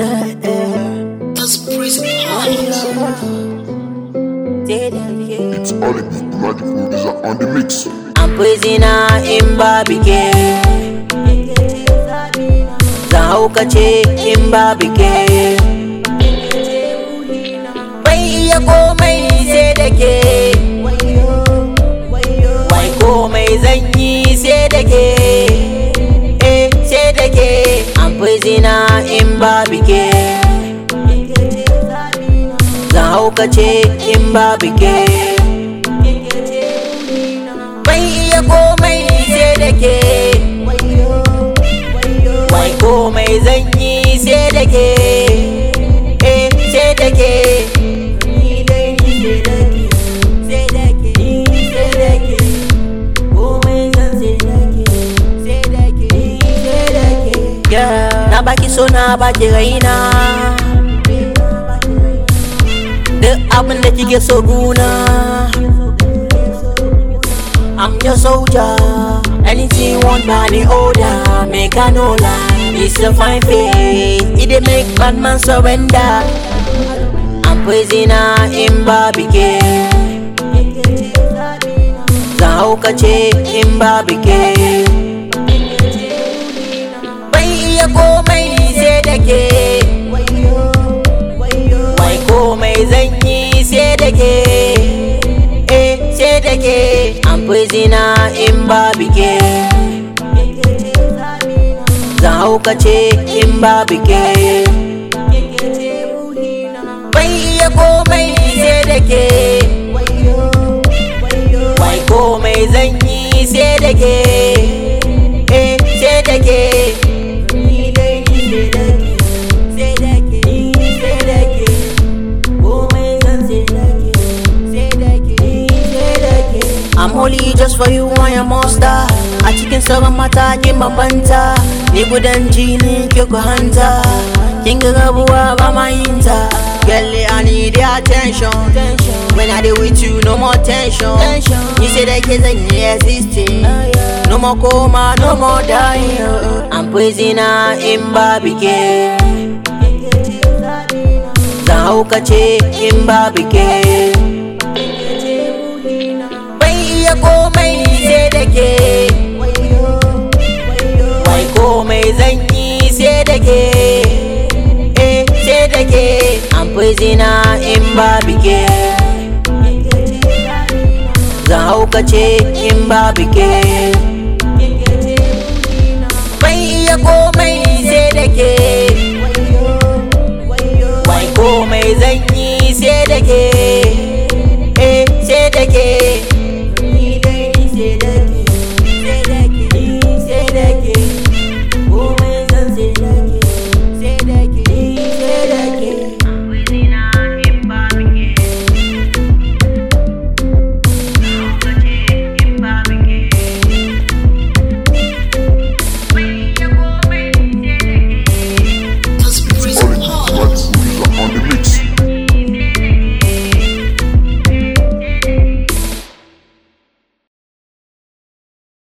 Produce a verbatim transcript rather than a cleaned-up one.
That's prison eyes. It's Olive, Bloody Producer on the mix. I'm prisoner in barbecue. Zahauka ce in barbecue. Bai iya komai sai da ke. Wai komai zan yi sai da ke. Eh, sai da ke. I'm prisoner in barbecue. Zahauka ce in barbecue. Bai iya komai sai da ke. Wai komai zan yi sai da ke. Eh, sai da ke. Na baki so na baki raina. Duk abin da kike so guna. I'm your soldier. Anything you want, money order. Make a no lie. It's a fine face. It dey make bad man surrender. I'm prisoner in barbecue. Zahauka ce in barbecue. Bai iya komai sai da ke. Wai komai zan yi sai da ke. Eh, sai da ke. I'm prisoner in barbecue. Zahauka ce in barbecue. Bai iya komai sai da ke. Wai komai zan yi sai da ke. Eh, sai da ke. I'm only just for you, I am monster. A cikin sauran mata kin bambanta. Ni gudan jini ke ku hanta. Kin ga rabuwa ba ma yin ta. Girl, I need your attention. When I dey with you, no more tension. You say that kids ain't existing. No more coma, no more dying. I'm prisoner in barbecue. Zahauka ce in barbecue. Komai sai da ke. Wai komai zan yi sai da ke. Eh, sai da ke. I'm prisoner in barbecue. Zahauka ce in barbecue.